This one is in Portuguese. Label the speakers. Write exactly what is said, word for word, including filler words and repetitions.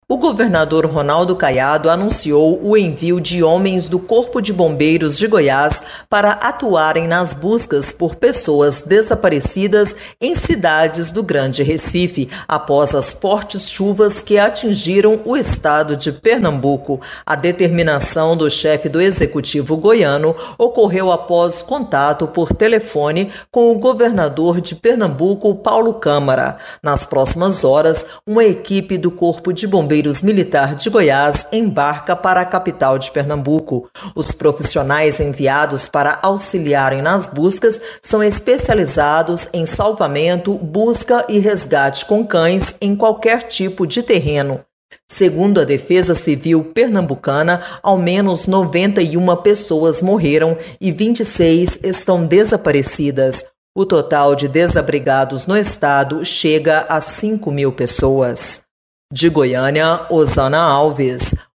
Speaker 1: O governador Ronaldo Caiado anunciou o envio de homens do Corpo de Bombeiros de Goiás para atuarem nas buscas por pessoas desaparecidas em cidades do Grande Recife, após as fortes chuvas que atingiram o estado de Pernambuco. A determinação do chefe do executivo goiano ocorreu após contato por telefone com o governador de Pernambuco, Paulo Câmara. Nas próximas horas, uma equipe do Corpo de Bombeiros Militar de Goiás embarca para a capital de Pernambuco. Os profissionais enviados para auxiliarem nas buscas são especializados em salvamento, busca e resgate com cães em qualquer tipo de terreno. Segundo a Defesa Civil pernambucana, ao menos noventa e uma pessoas morreram e vinte e seis estão desaparecidas. O total de desabrigados no estado chega a cinco mil pessoas. De Goiânia, Osana Alves.